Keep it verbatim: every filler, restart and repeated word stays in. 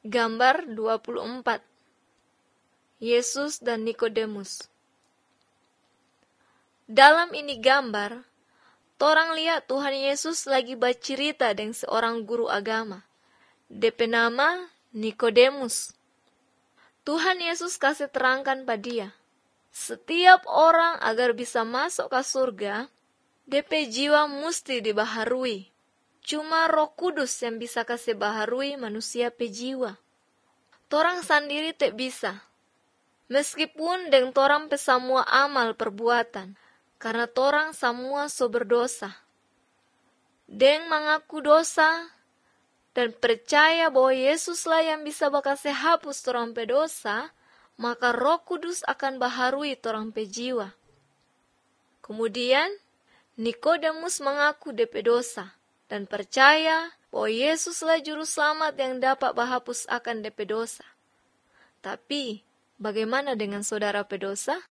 Gambar dua puluh empat. Yesus dan Nikodemus. Dalam ini gambar, torang lihat Tuhan Yesus lagi bercerita dengan seorang guru agama. D P nama Nikodemus. Tuhan Yesus kasih terangkan pada dia, setiap orang agar bisa masuk ke surga, D P jiwa mesti dibaharui. Cuma Roh Kudus yang bisa kasih baharui manusia pe jiwa. Torang sendiri tak bisa. Meskipun dengan torang pe semua amal perbuatan, karena torang semua so berdosa. Deng mengaku dosa dan percaya bahwa Yesuslah yang bisa bakasih hapus torang pe dosa, maka Roh Kudus akan baharui torang pe jiwa. Kemudian Nikodemus mengaku D P dosa dan percaya bahwa Yesuslah juru selamat yang dapat bahapus akan D P dosa. Tapi bagaimana dengan saudara pe dosa?